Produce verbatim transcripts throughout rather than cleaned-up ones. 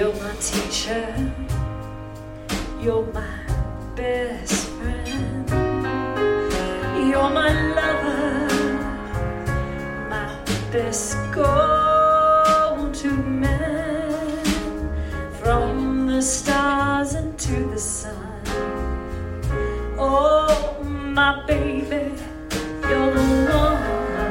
You're my teacher, you're my best friend, you're my lover, my best go-to man. From the stars into the sun, oh my baby, you're the one.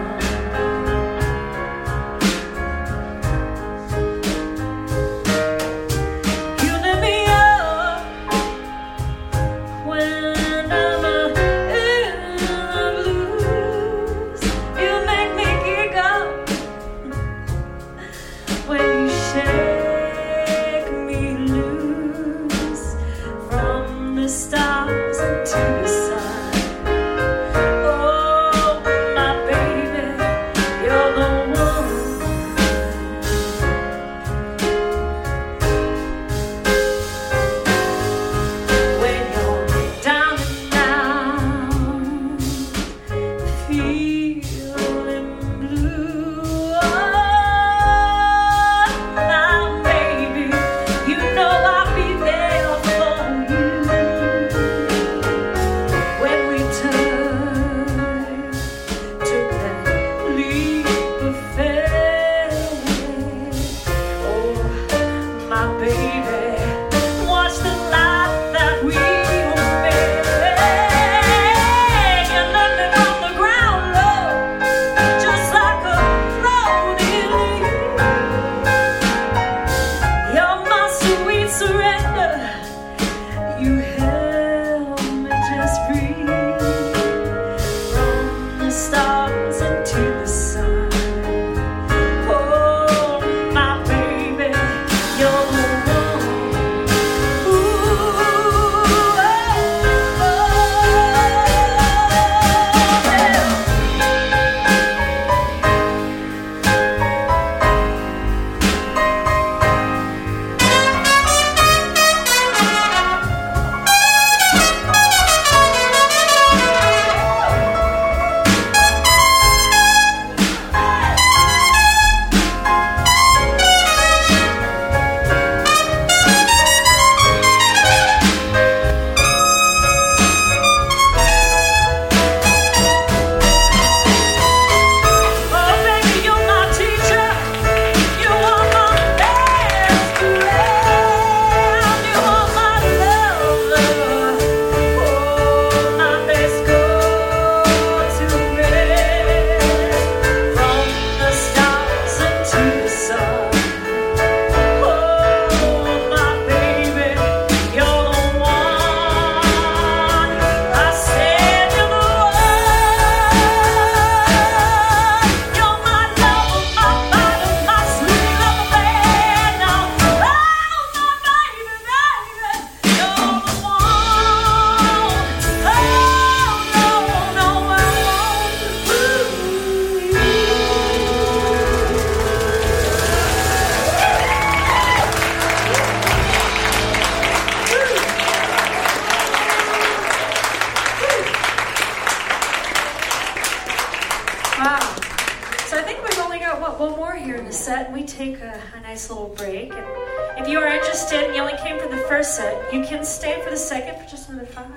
You can stay for the second for just another five.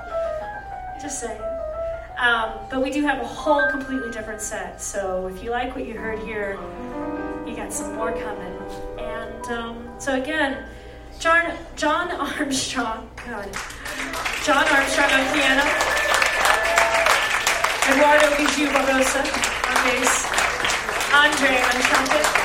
Just saying. Um, but we do have a whole completely different set. So if you like what you heard here, you got some more coming. And um, so again, John, John Armstrong, God, John Armstrong on piano, Eduardo Bijou Barbosa on bass, Andre on trumpet,